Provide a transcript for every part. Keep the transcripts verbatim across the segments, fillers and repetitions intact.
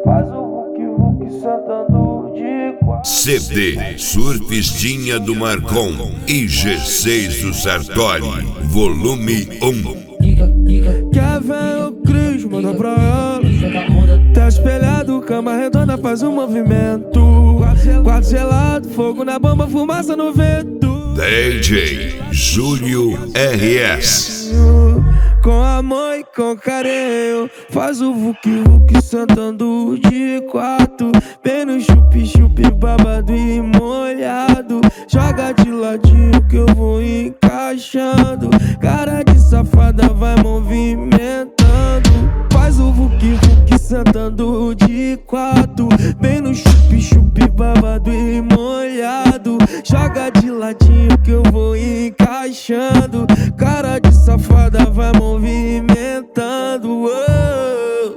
faz o Hulk Hulk sentando de quatro. C D Surfistinha do Marcon e G seis do Sartori, volume um. Quer ver o Cris, manda pra ela. Tá espelhado, cama redonda, faz um movimento. Quarto gelado, fogo na bomba, fumaça no vento. D J Júlio R S. Com amor e com carinho, faz o Hulk Hulk sentando de quatro. Bem no chup-chup, babado e molhado. Joga de ladinho que eu vou encaixando. Cara de safada vai movimentando. Faz o Hulk Hulk sentando de quatro. Bem no chup-chup, babado e molhado. Joga de ladinho que eu vou encaixando. Cara de safada vai movimentando. Oh.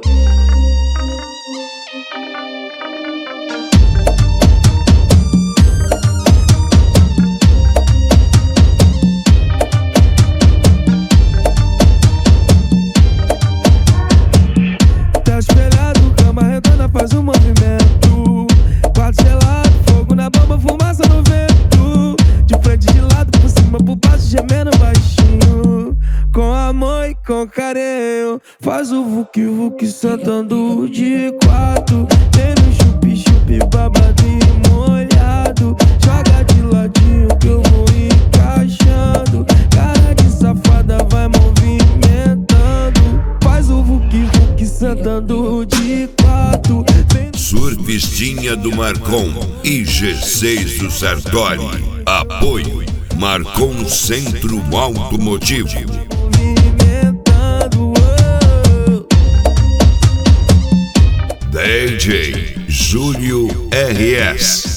Tá espelhado, cama redonda, faz um movimento. Quarto gelado, fogo na bomba, fumaça no vento. De frente, de lado, por cima, por baixo, gemendo baixinho. Com amor e com carinho, faz o Hulk Hulk sentando de quatro. Tem no chup-chup, babado e molhado. Joga de ladinho que eu vou encaixando. Cara de safada vai movimentando. Faz o Hulk Hulk sentando de quatro. Surfistinha do Marcon e G seis do Sartori. Apoio Marcon Centro Automotivo. D J Júlio R S.